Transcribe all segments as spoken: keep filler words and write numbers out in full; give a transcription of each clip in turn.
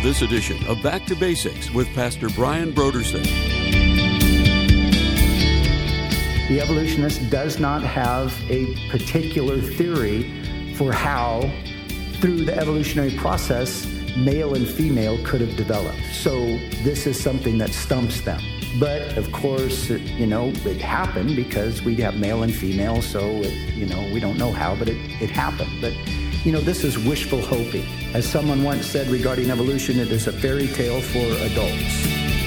this edition of Back to Basics with Pastor Brian Brodersen. The evolutionist does not have a particular theory for how, through the evolutionary process, male and female could have developed. So this is something that stumps them. But of course, it, you know, it happened because we have male and female, so it, you know, we don't know how, but it, it happened. But, you know, this is wishful hoping. As someone once said regarding evolution, it is a fairy tale for adults.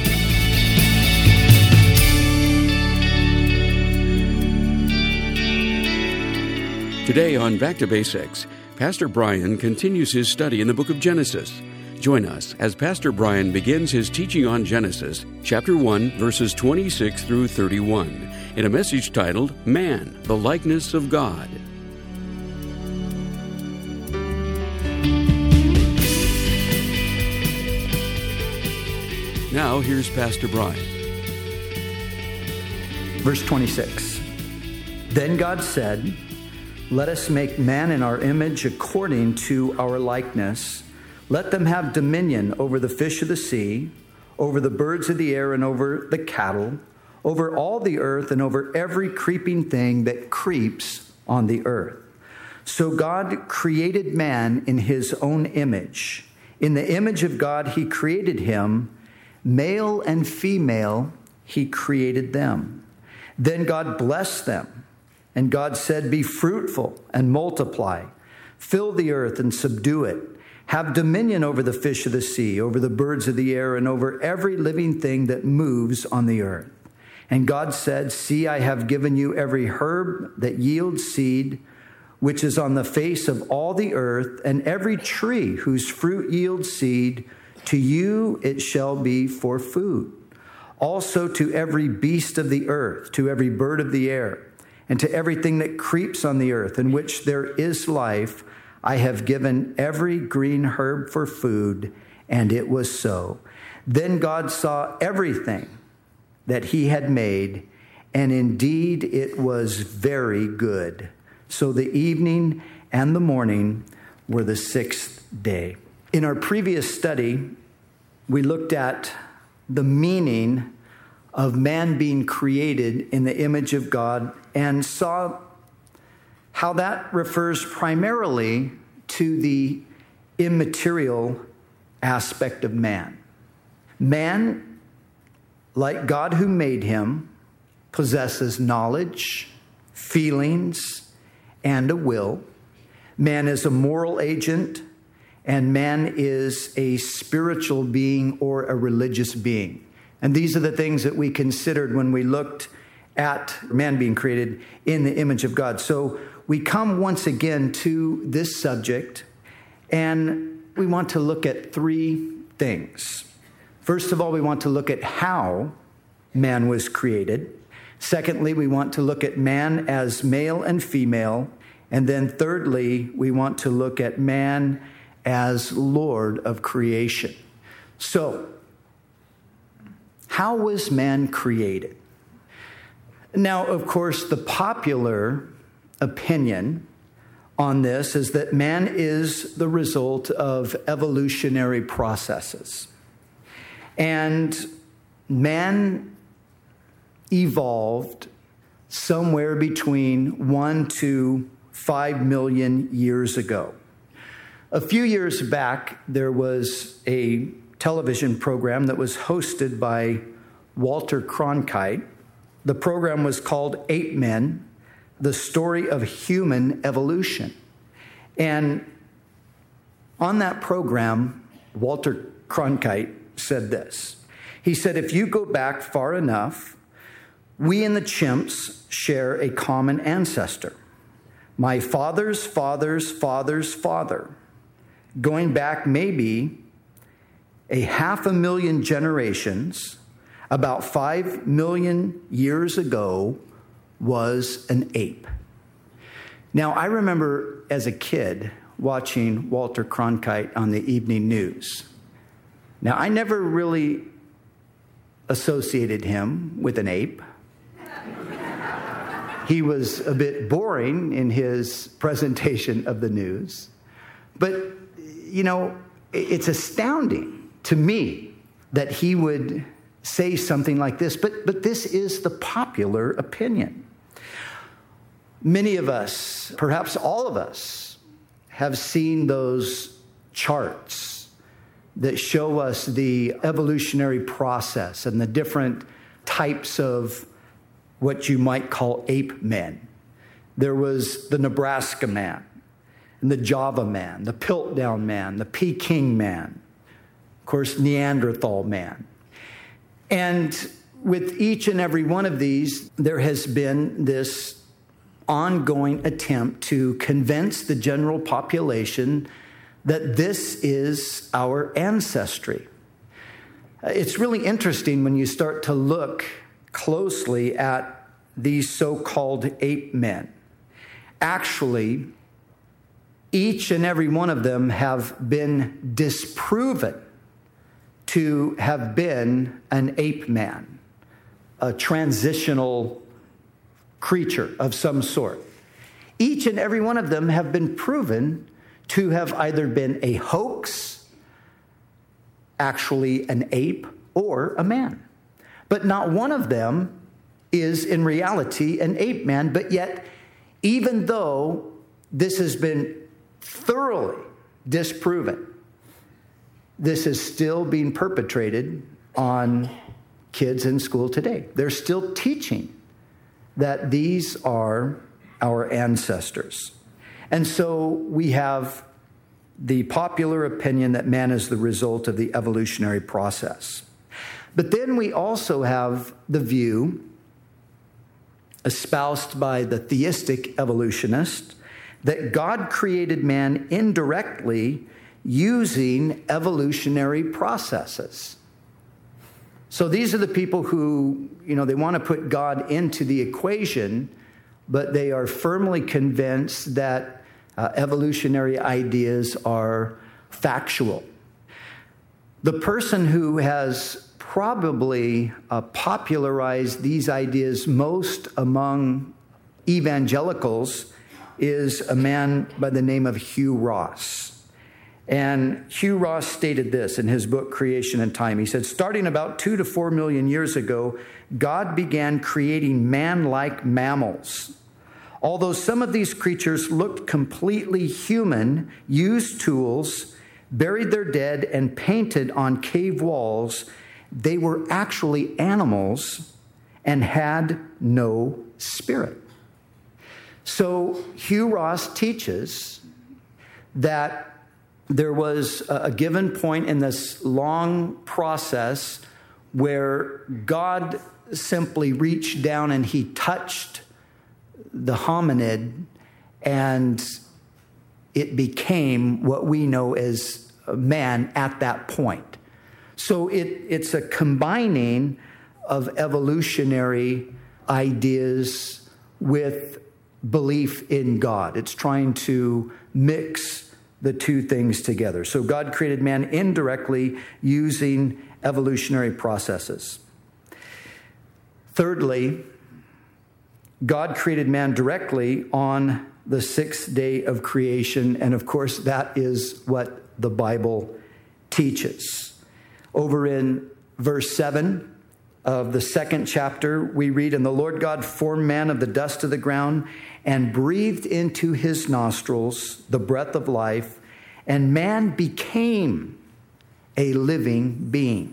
Today on Back to Basics, Pastor Brian continues his study in the book of Genesis. Join us as Pastor Brian begins his teaching on Genesis, chapter one, verses twenty-six through thirty-one, in a message titled, Man, the Likeness of God. Now, here's Pastor Brian. Verse twenty-six. Then God said, "Let us make man in our image according to our likeness. Let them have dominion over the fish of the sea, over the birds of the air, and over the cattle, over all the earth, and over every creeping thing that creeps on the earth." So God created man in his own image. In the image of God, he created him. Male and female, he created them. Then God blessed them. And God said, "Be fruitful and multiply. Fill the earth and subdue it. Have dominion over the fish of the sea, over the birds of the air, and over every living thing that moves on the earth." And God said, "See, I have given you every herb that yields seed, which is on the face of all the earth, and every tree whose fruit yields seed. To you it shall be for food. Also to every beast of the earth, to every bird of the air, and to everything that creeps on the earth, in which there is life, I have given every green herb for food," and it was so. Then God saw everything that he had made, and indeed it was very good. So the evening and the morning were the sixth day. In our previous study, we looked at the meaning of man being created in the image of God and saw how that refers primarily to the immaterial aspect of man. Man, like God who made him, possesses knowledge, feelings, and a will. Man is a moral agent, and man is a spiritual being or a religious being. And these are the things that we considered when we looked at man being created in the image of God. So we come once again to this subject, and we want to look at three things. First of all, we want to look at how man was created. Secondly, we want to look at man as male and female. And then thirdly, we want to look at man as Lord of creation. So, how was man created? Now, of course, the popular opinion on this is that man is the result of evolutionary processes. And man evolved somewhere between one to five million years ago. A few years back, there was a television program that was hosted by Walter Cronkite. The program was called Ape Men, the Story of Human Evolution. And on that program, Walter Cronkite said this. He said, "If you go back far enough, we and the chimps share a common ancestor. My father's father's father's father, going back maybe a half a million generations, about five million years ago, was an ape." Now, I remember as a kid watching Walter Cronkite on the evening news. Now, I never really associated him with an ape. He was a bit boring in his presentation of the news. But, you know, it's astounding to me that he would say something like this, but, but this is the popular opinion. Many of us, perhaps all of us, have seen those charts that show us the evolutionary process and the different types of what you might call ape men. There was the Nebraska man, and the Java man, the Piltdown man, the Peking man, of course, Neanderthal man. And with each and every one of these, there has been this ongoing attempt to convince the general population that this is our ancestry. It's really interesting when you start to look closely at these so-called ape men. Actually, each and every one of them have been disproven to have been an ape man, a transitional creature of some sort. Each and every one of them have been proven to have either been a hoax, actually an ape, or a man. But not one of them is in reality an ape man, but yet, even though this has been thoroughly disproven, this is still being perpetrated on kids in school today. They're still teaching that these are our ancestors. And so we have the popular opinion that man is the result of the evolutionary process. But then we also have the view espoused by the theistic evolutionist that God created man indirectly using evolutionary processes. So these are the people who, you know, they want to put God into the equation, but they are firmly convinced that uh, evolutionary ideas are factual. The person who has probably uh, popularized these ideas most among evangelicals is a man by the name of Hugh Ross. And Hugh Ross stated this in his book, Creation and Time. He said, starting about two to four million years ago, God began creating man-like mammals. Although some of these creatures looked completely human, used tools, buried their dead, and painted on cave walls, they were actually animals and had no spirit. So Hugh Ross teaches that there was a given point in this long process where God simply reached down and he touched the hominid, and it became what we know as man at that point. So it, it's a combining of evolutionary ideas with belief in God. It's trying to mix the two things together. So God created man indirectly using evolutionary processes. Thirdly, God created man directly on the sixth day of creation, and of course that is what the Bible teaches. Over in verse seven of the second chapter, we read, "And the Lord God formed man of the dust of the ground and breathed into his nostrils the breath of life, and man became a living being."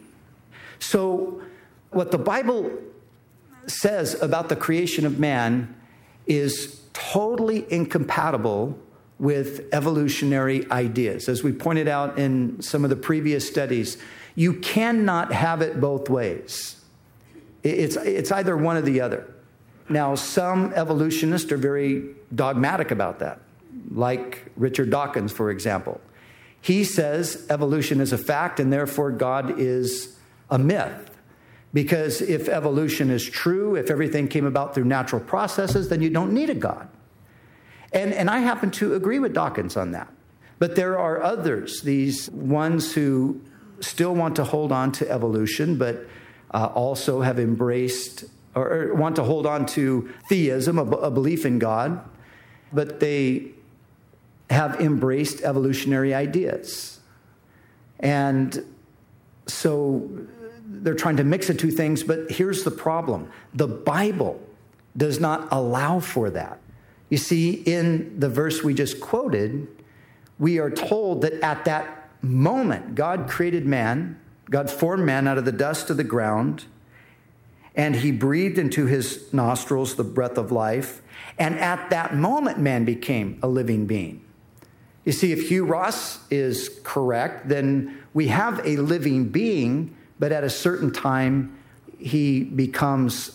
So what the Bible says about the creation of man is totally incompatible with evolutionary ideas. As we pointed out in some of the previous studies, you cannot have it both ways. It's, it's either one or the other. Now, some evolutionists are very dogmatic about that, like Richard Dawkins, for example. He says evolution is a fact and therefore God is a myth. Because if evolution is true, if everything came about through natural processes, then you don't need a God. And, and I happen to agree with Dawkins on that. But there are others, these ones who still want to hold on to evolution, but uh, also have embraced or, or want to hold on to theism, a, a belief in God, but they have embraced evolutionary ideas. And So they're trying to mix the two things, but here's the problem. The Bible does not allow for that. You see, in the verse we just quoted, we are told that at that moment, God created man, God formed man out of the dust of the ground, and he breathed into his nostrils the breath of life. And at that moment, man became a living being. You see, if Hugh Ross is correct, then we have a living being, but at a certain time, he becomes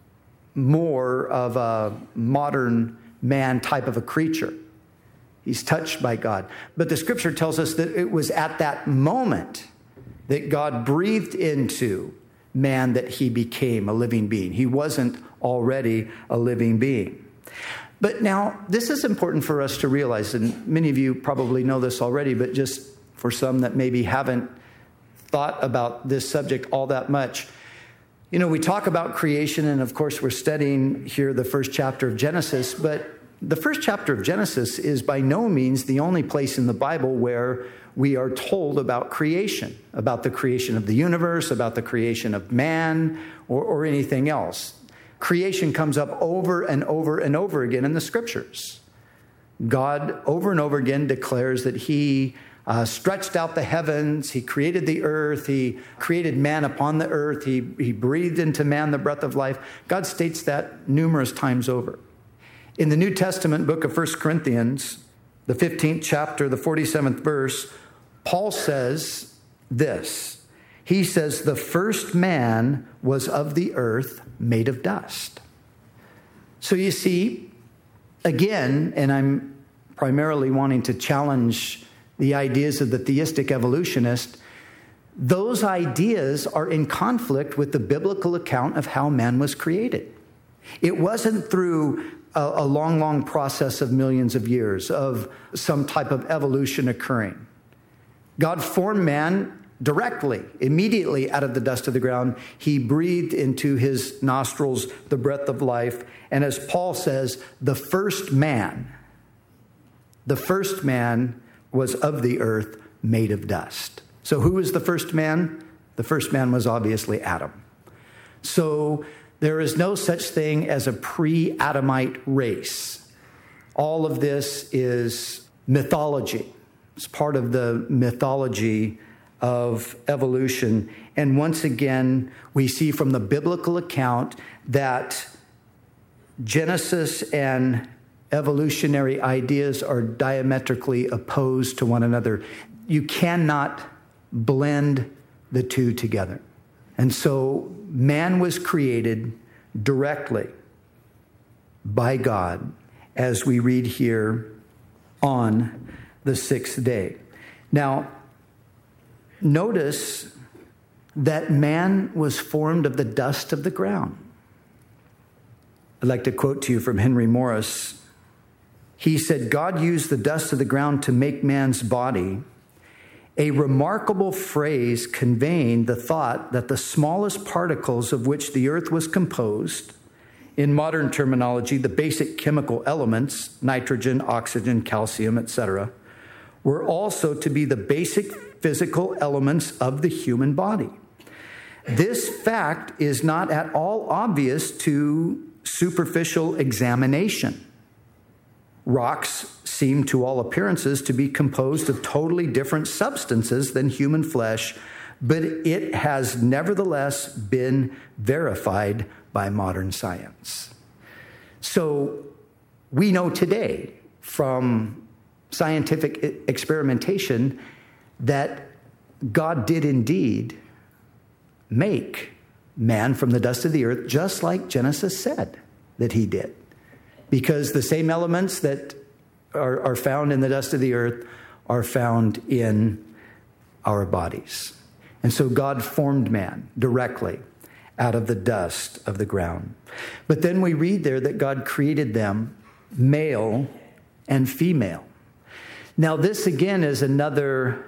more of a modern man type of a creature. He's touched by God. But the scripture tells us that it was at that moment that God breathed into man that he became a living being. He wasn't already a living being. But now, this is important for us to realize, and many of you probably know this already, but just for some that maybe haven't thought about this subject all that much. You know, we talk about creation, and of course we're studying here the first chapter of Genesis, but the first chapter of Genesis is by no means the only place in the Bible where we are told about creation, about the creation of the universe, about the creation of man, or, or anything else. Creation comes up over and over and over again in the scriptures. God over and over again declares that he uh, stretched out the heavens, he created the earth, he created man upon the earth, he, he breathed into man the breath of life. God states that numerous times over. In the New Testament book of First Corinthians, the fifteenth chapter, the forty-seventh verse, Paul says this. He says, the first man was of the earth, made of dust. So you see, again, and I'm primarily wanting to challenge the ideas of the theistic evolutionist, those ideas are in conflict with the biblical account of how man was created. It wasn't through a, a long, long process of millions of years of some type of evolution occurring. God formed man directly, immediately out of the dust of the ground. He breathed into his nostrils the breath of life. And as Paul says, the first man, the first man was of the earth, made of dust. So who was the first man? The first man was obviously Adam. So there is no such thing as a pre-Adamite race. All of this is mythology. It's part of the mythology of evolution. And once again, we see from the biblical account that Genesis and evolutionary ideas are diametrically opposed to one another. You cannot blend the two together. And so man was created directly by God, as we read here, on the sixth day. Now, notice that man was formed of the dust of the ground. I'd like to quote to you from Henry Morris. He said, God used the dust of the ground to make man's body, a remarkable phrase conveying the thought that the smallest particles of which the earth was composed, in modern terminology, the basic chemical elements, nitrogen, oxygen, calcium, et cetera, were also to be the basic physical elements of the human body. This fact is not at all obvious to superficial examination. Rocks seem to all appearances to be composed of totally different substances than human flesh, but it has nevertheless been verified by modern science. So we know today from scientific experimentation that God did indeed make man from the dust of the earth, just like Genesis said that he did. Because the same elements that are, are found in the dust of the earth are found in our bodies. And so God formed man directly out of the dust of the ground. But then we read there that God created them male and female. Now this again is another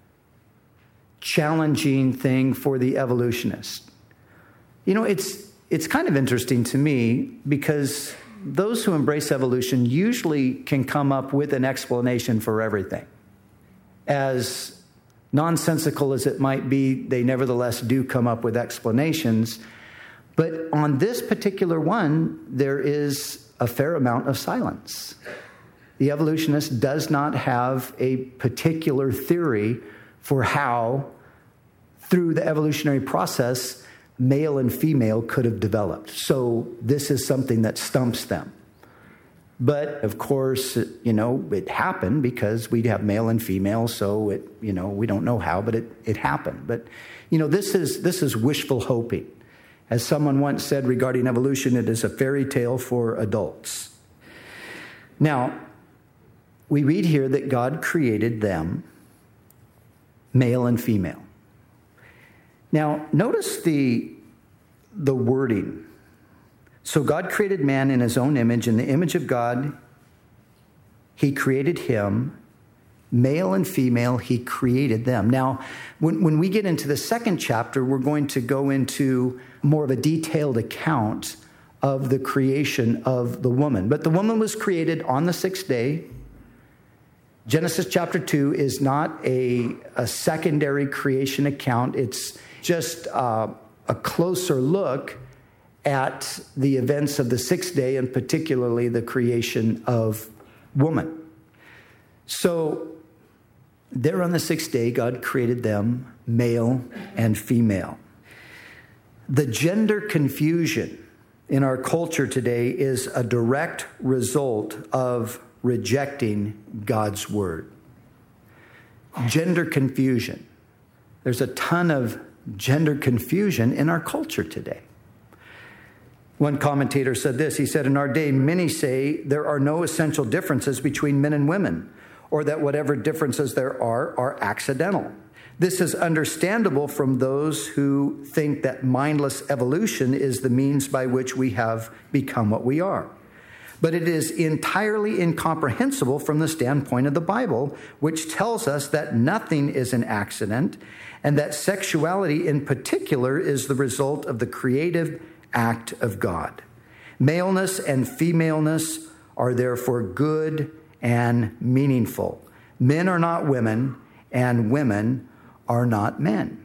challenging thing for the evolutionist. You know, it's it's kind of interesting to me because those who embrace evolution usually can come up with an explanation for everything. As Nonsensical as it might be, they nevertheless do come up with explanations. But on this particular one, there is a fair amount of silence. The evolutionist does not have a particular theory for how, through the evolutionary process, male and female could have developed. So this is something that stumps them. But of course, you know, it happened because we have male and female, so it, you know, we don't know how, but it, it happened. But, you know, this is this is wishful hoping. As someone once said regarding evolution, it is a fairy tale for adults. Now, we read here that God created them, male and female. Now, notice the, the wording. So God created man in his own image. In the image of God, he created him. Male and female, he created them. Now, when, when we get into the second chapter, we're going to go into more of a detailed account of the creation of the woman. But the woman was created on the sixth day. Genesis chapter two is not a, a secondary creation account. It's just uh, a closer look at the events of the sixth day, and particularly the creation of woman. So there on the sixth day, God created them, male and female. The gender confusion in our culture today is a direct result of rejecting God's word. Gender confusion. There's a ton of gender confusion in our culture today. One commentator said this. He said, in our day, many say there are no essential differences between men and women, or that whatever differences there are are accidental. This is understandable from those who think that mindless evolution is the means by which we have become what we are. But it is entirely incomprehensible from the standpoint of the Bible, which tells us that nothing is an accident, and that sexuality in particular is the result of the creative act of God. Maleness and femaleness are therefore good and meaningful. Men are not women, and women are not men.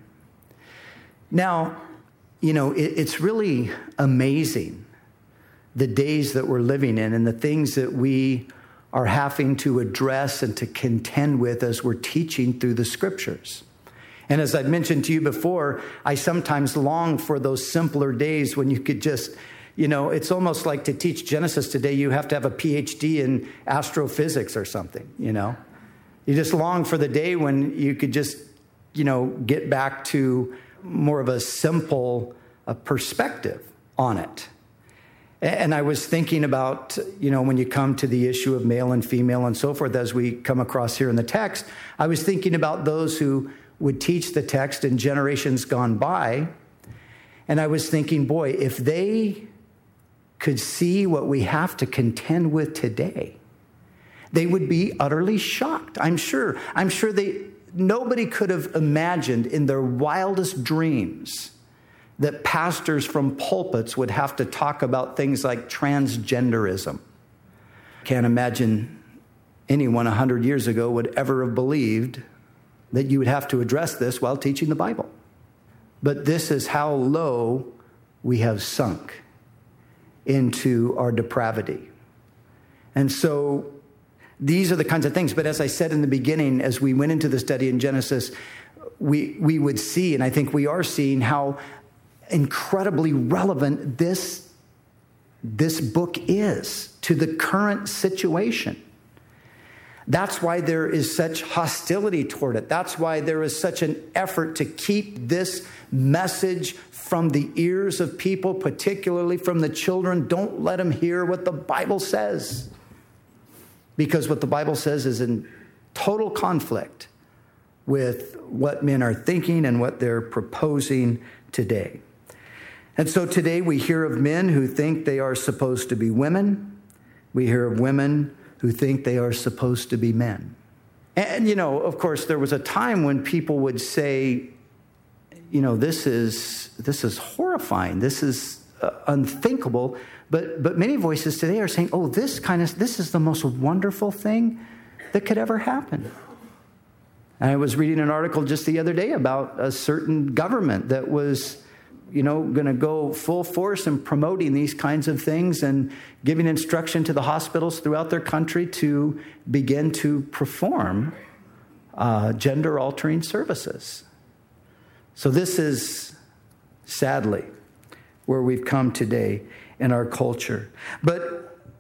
Now, you know, it, it's really amazing the days that we're living in and the things that we are having to address and to contend with as we're teaching through the scriptures. And as I've mentioned to you before, I sometimes long for those simpler days when you could just, you know, it's almost like to teach Genesis today, you have to have a P H D in astrophysics or something, you know. You just long for the day when you could just, you know, get back to more of a simple uh, perspective on it. And I was thinking about, you know, when you come to the issue of male and female and so forth, as we come across here in the text, I was thinking about those who would teach the text in generations gone by. And I was thinking, boy, if they could see what we have to contend with today, they would be utterly shocked. I'm sure. I'm sure they nobody could have imagined in their wildest dreams that pastors from pulpits would have to talk about things like transgenderism. Can't imagine anyone a hundred years ago would ever have believed that you would have to address this while teaching the Bible. But this is how low we have sunk into our depravity. And so these are the kinds of things. But as I said in the beginning, as we went into the study in Genesis, we, we would see, and I think we are seeing, how incredibly relevant this, this book is to the current situation. That's why there is such hostility toward it. That's why there is such an effort to keep this message from the ears of people, particularly from the children. Don't let them hear what the Bible says, because what the Bible says is in total conflict with what men are thinking and what they're proposing today. And so today we hear of men who think they are supposed to be women. We hear of women who think they are supposed to be men. And, you know, of course, there was a time when people would say, you know, this is this is horrifying. This is uh, unthinkable. But but many voices today are saying, oh, this kind of this is the most wonderful thing that could ever happen. And I was reading an article just the other day about a certain government that was, you know, going to go full force in promoting these kinds of things and giving instruction to the hospitals throughout their country to begin to perform uh, gender-altering services. So this is, sadly, where we've come today in our culture. But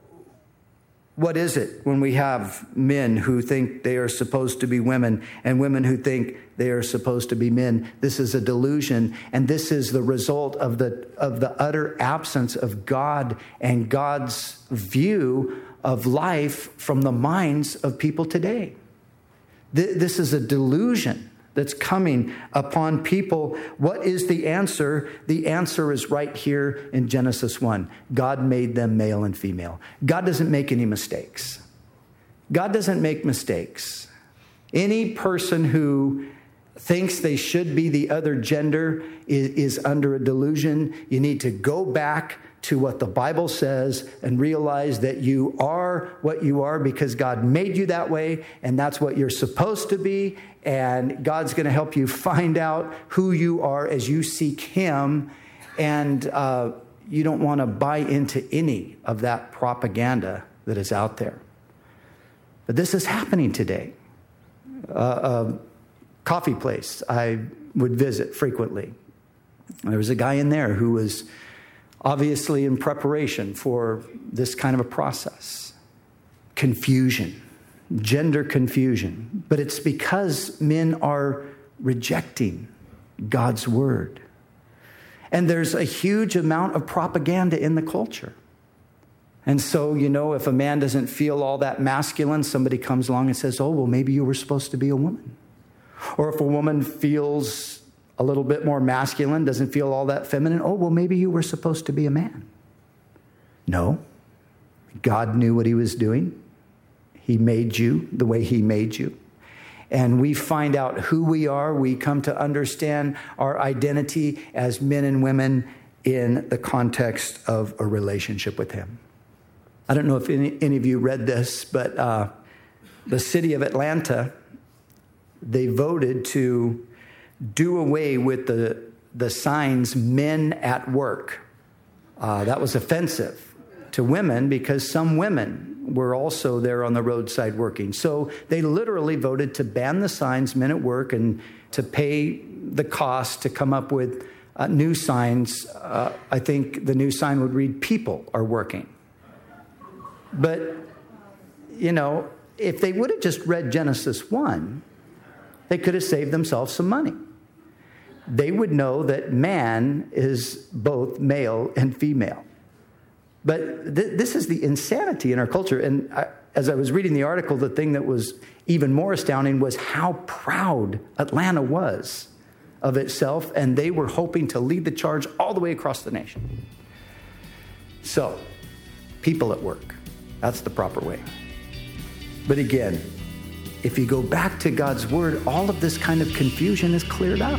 what is it when we have men who think they are supposed to be women and women who think they are supposed to be men? This is a delusion, and this is the result of the of the utter absence of God and God's view of life from the minds of people today. This is a delusion that's coming upon people. What is the answer? The answer is right here in Genesis one. God made them male and female. God doesn't make any mistakes. God doesn't make mistakes. Any person who thinks they should be the other gender is, is under a delusion. You need to go back to what the Bible says and realize that you are what you are because God made you that way, and that's what you're supposed to be. And God's going to help you find out who you are as you seek Him. And uh, you don't want to buy into any of that propaganda that is out there. But this is happening today. Uh, a coffee place I would visit frequently. There was a guy in there who was obviously in preparation for this kind of a process. Confusion. Gender confusion. But it's because men are rejecting God's word. And there's a huge amount of propaganda in the culture. And so, you know, if a man doesn't feel all that masculine, somebody comes along and says, oh, well, maybe you were supposed to be a woman. Or if a woman feels a little bit more masculine, doesn't feel all that feminine, oh, well, maybe you were supposed to be a man. No. God knew what He was doing. He made you the way He made you. And we find out who we are. We come to understand our identity as men and women in the context of a relationship with Him. I don't know if any, any of you read this, but uh, the city of Atlanta, they voted to do away with the, the signs, men at work. Uh, that was offensive to women because some women were also there on the roadside working. So they literally voted to ban the signs, men at work, and to pay the cost to come up with uh, new signs. Uh, I think the new sign would read, people are working. But, you know, if they would have just read Genesis one, they could have saved themselves some money. They would know that man is both male and female. But th- this is the insanity in our culture. And I, as I was reading the article, the thing that was even more astounding was how proud Atlanta was of itself. And they were hoping to lead the charge all the way across the nation. So, people at work. That's the proper way. But again, if you go back to God's word, all of this kind of confusion is cleared up.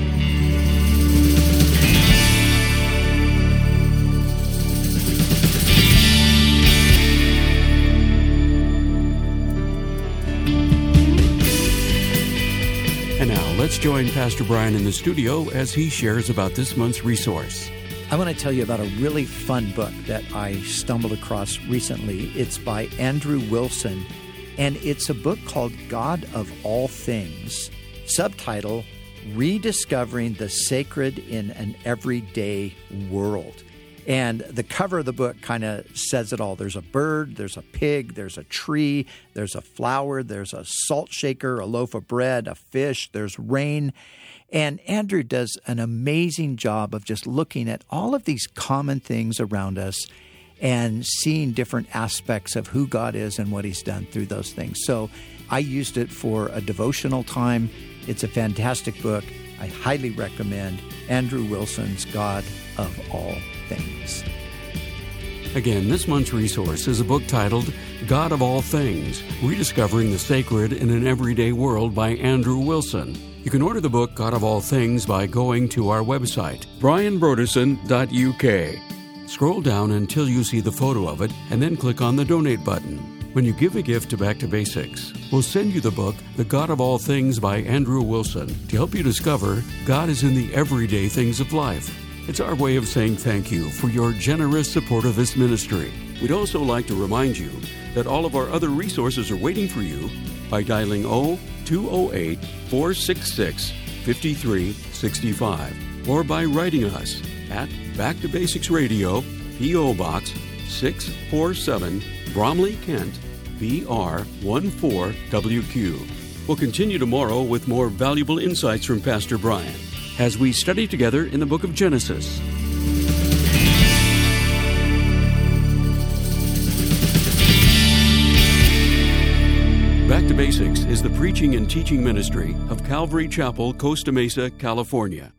And now let's join Pastor Brian in the studio as he shares about this month's resource. I want to tell you about a really fun book that I stumbled across recently. It's by Andrew Wilson, and it's a book called God of All Things. Subtitle, Rediscovering the Sacred in an Everyday World. And the cover of the book kind of says it all. There's a bird, there's a pig, there's a tree, there's a flower, there's a salt shaker, a loaf of bread, a fish, there's rain. And Andrew does an amazing job of just looking at all of these common things around us and seeing different aspects of who God is and what He's done through those things. So I used it for a devotional time. It's a fantastic book. I highly recommend Andrew Wilson's God of All Things. Again, this month's resource is a book titled God of All Things, Rediscovering the Sacred in an Everyday World by Andrew Wilson. You can order the book God of All Things by going to our website, brian brodersen dot u k. Scroll down until you see the photo of it and then click on the donate button. When you give a gift to Back to Basics, we'll send you the book, The God of All Things by Andrew Wilson, to help you discover God is in the everyday things of life. It's our way of saying thank you for your generous support of this ministry. We'd also like to remind you that all of our other resources are waiting for you by dialing oh two oh eight, four six six, five three six five or by writing us at Back to Basics Radio, P O. Box six forty-seven, Bromley, Kent, B R one four W Q. We'll continue tomorrow with more valuable insights from Pastor Brian as we study together in the book of Genesis. Back to Basics is the preaching and teaching ministry of Calvary Chapel, Costa Mesa, California.